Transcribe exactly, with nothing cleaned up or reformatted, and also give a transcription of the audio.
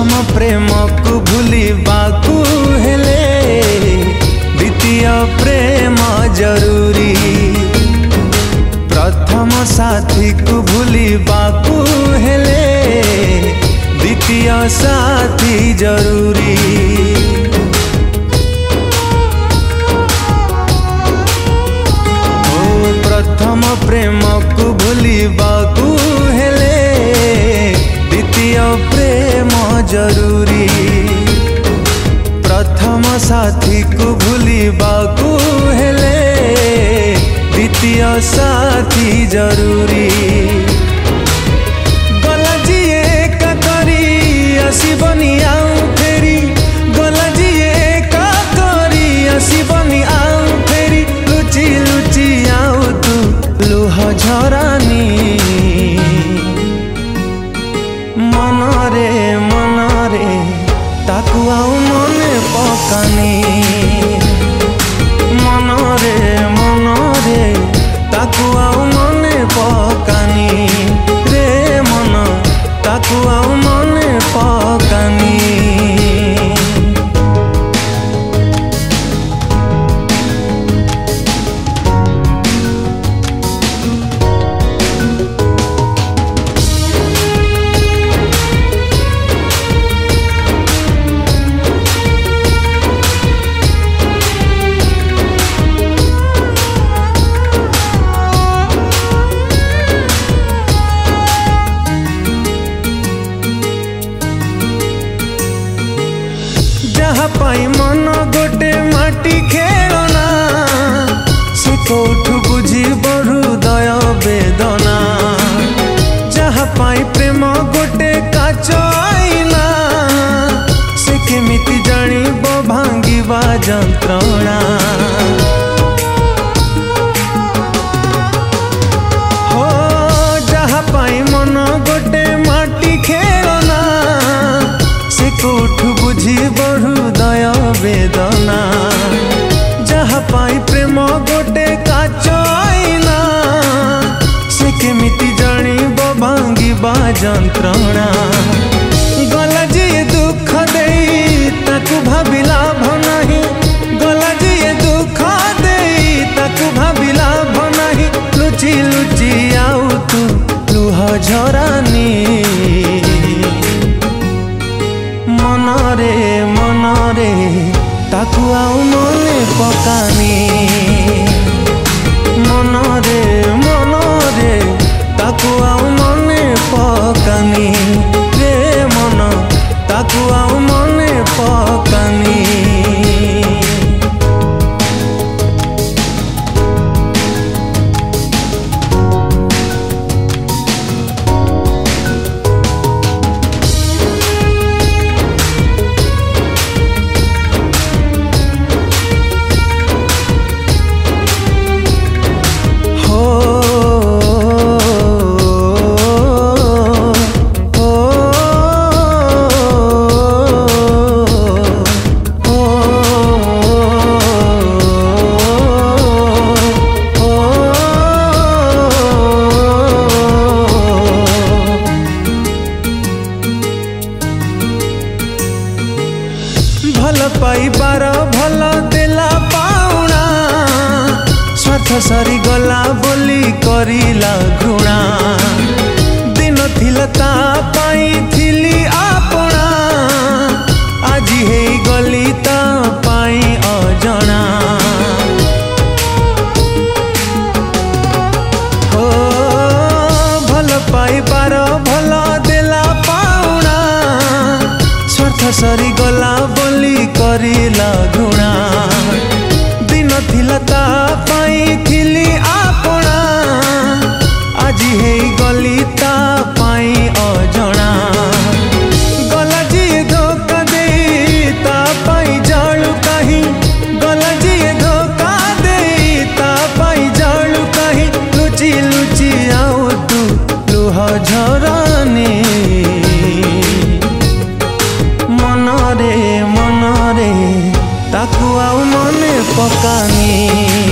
प्रथम प्रेम को भूलिबाकू हेले द्वितीय प्रेम जरूरी। प्रथम साथी को भूलिबाकू हेले द्वितीय साथी जरूरी। ओ प्रथम प्रेम को भूलिबाकू हेले द्वितीय प्रेम जरूरी। प्रथम साथी को भूलिबाकू हेले द्वितीय साथी जरूरी। गला जिए का करी आसीबनी आउ फेरी, गला जिए का करी आसीबनी आउ फेरी। लुचि लुचि आउ तू लुह झरानी, मनरे मनरे ताकू आउ मने पकानी। मनरे मनरे ताकू आउ मने पकानी रे मन, ताकू आउ मने पकानी। जहाँ पाई मन गोटे माटी खेलना, से कौठु बुझी बरु दय वेदना। जहाँ पाई प्रेम गोटे काच आईना, से केमिति जानिब भांगिबा जंत्रणा। हो जहाँ पाई मन गोटे माटी खेलना, से कौठु बुझी बरु दय वेदना। जहाँ पाई प्रेम गोटे काच आईना, से केमिति जानिब भांगिबा जंत्रणा। गला जिए दुख देई ताकू भाबी लाभ नहीं, गला जिए दुख देई ताकू भाबी लाभ नहीं। लुचि लुचि आउ तू लुह झरानी, मनरे मनरे ताकू आउ मने पकानी। मनरे मनरे ताकू आउ मने पकानी रे मन, ताकू आउ मने पकानी। भल पाइबार भल देला पाउना, स्वार्थ सरी गला बोली करिला घृणा। दिन थिला ता पाई थिली आपना, आजी हे गली ता पाई अजणा। हो भल पाइबार भल देला पाउना, स्वार्थ सरी गला बोली करिला घृणा। दिन थिला ता पाई थिली आपना, आजी हे गली ता पाई अजणा। गला जिए धोखा देई ता पाई जालु काहि, गला जिए धोखा देई ता पाई जालु काहि। लुचि लुचि आउ तू लुह झरानी, मनरे मनरे ताकू आउ मने पकानी।